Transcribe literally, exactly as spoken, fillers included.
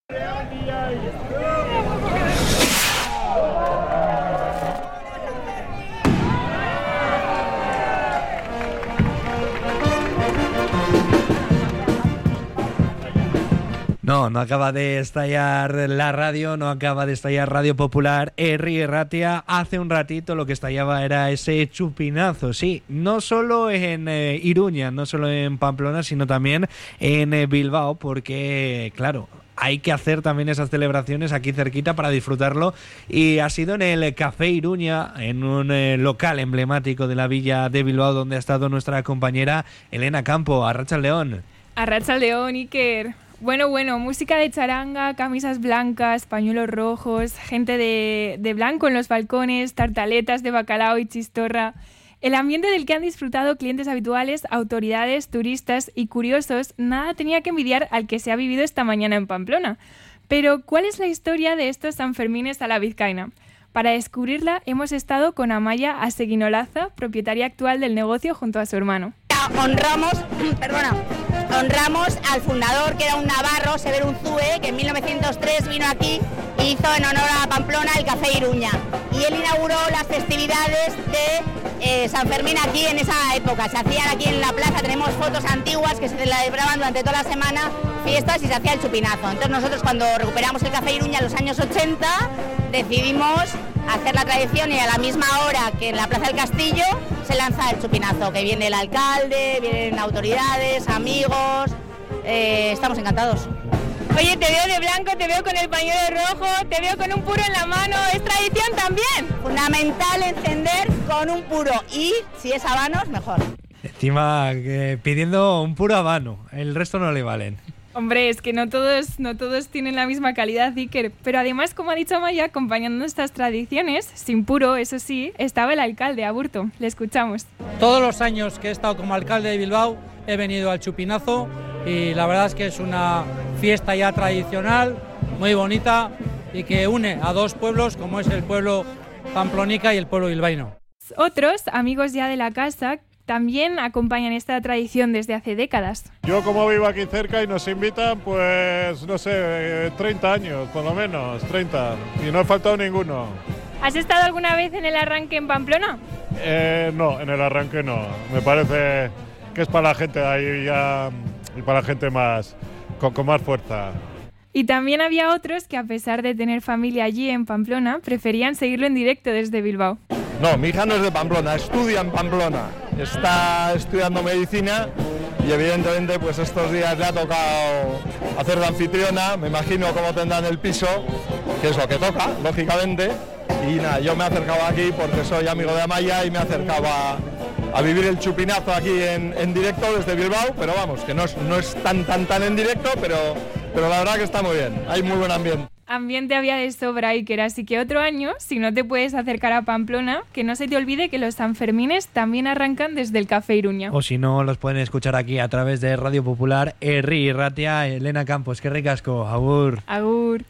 No, no acaba de estallar la radio, no acaba de estallar Radio Popular. Herri Erratia, hace un ratito lo que estallaba era ese chupinazo, sí, no solo en eh, Iruña, no solo en Pamplona, sino también en eh, Bilbao, porque, claro, hay que hacer también esas celebraciones aquí cerquita para disfrutarlo, y ha sido en el Café Iruña, en un eh, local emblemático de la villa de Bilbao, donde ha estado nuestra compañera Elena Campo. Arratsaldeon. Arratsaldeon, Iker. Bueno, bueno, música de charanga, camisas blancas, pañuelos rojos, gente de, de blanco en los balcones, tartaletas de bacalao y chistorra. El ambiente del que han disfrutado clientes habituales, autoridades, turistas y curiosos, nada tenía que envidiar al que se ha vivido esta mañana en Pamplona. Pero, ¿cuál es la historia de estos Sanfermines a la vizcaína? Para descubrirla, hemos estado con Amaya Aseguinolaza, propietaria actual del negocio junto a su hermano. Honramos, perdona, honramos al fundador, que era un navarro, Severo Unzúe, que en mil novecientos tres vino aquí y hizo en honor a Pamplona el Café Iruña. Y él inauguró las festividades de eh, San Fermín aquí en esa época. Se hacían aquí en la plaza, tenemos fotos antiguas que se celebraban durante toda la semana, fiestas, y se hacía el chupinazo. Entonces nosotros, cuando recuperamos el Café Iruña en los años ochenta, decidimos hacer la tradición, y a la misma hora que en la Plaza del Castillo se lanza el chupinazo, que viene el alcalde, vienen autoridades, amigos, eh, estamos encantados. Oye, te veo de blanco, te veo con el pañuelo rojo, te veo con un puro en la mano, ¿es tradición también? Fundamental encender con un puro, y si es habanos, mejor. Encima eh, pidiendo un puro habano, el resto no le valen. Hombre, es que no todos, no todos tienen la misma calidad, Iker. Pero además, como ha dicho Amaya, acompañando estas tradiciones, sin puro, eso sí, estaba el alcalde, Aburto. Le escuchamos. Todos los años que he estado como alcalde de Bilbao he venido al chupinazo, y la verdad es que es una fiesta ya tradicional, muy bonita, y que une a dos pueblos, como es el pueblo pamplonica y el pueblo bilbaíno. Otros, amigos ya de la casa, también acompañan esta tradición desde hace décadas. Yo, como vivo aquí cerca y nos invitan, pues no sé, treinta años, por lo menos, treinta, y no he faltado ninguno. ¿Has estado alguna vez en el arranque en Pamplona? Eh, no, en el arranque no. Me parece que es para la gente ahí ya, y para la gente más, con, con más fuerza. Y también había otros que, a pesar de tener familia allí en Pamplona, preferían seguirlo en directo desde Bilbao. No, mi hija no es de Pamplona, estudia en Pamplona, está estudiando medicina, y evidentemente pues estos días le ha tocado hacer de anfitriona. Me imagino cómo tendrán el piso, que es lo que toca, lógicamente. Y nada, yo me he acercado aquí porque soy amigo de Amaya y me he acercado a, a vivir el chupinazo aquí en, en directo desde Bilbao, pero vamos, que no es, no es tan tan tan en directo, pero, pero la verdad que está muy bien, hay muy buen ambiente. Ambiente había de sobra, Iker, así que otro año, si no te puedes acercar a Pamplona, que no se te olvide que los Sanfermines también arrancan desde el Café Iruña. O si no, los pueden escuchar aquí a través de Radio Popular. Herri Erratia, Elena Campos, qué ricasco, agur. Agur.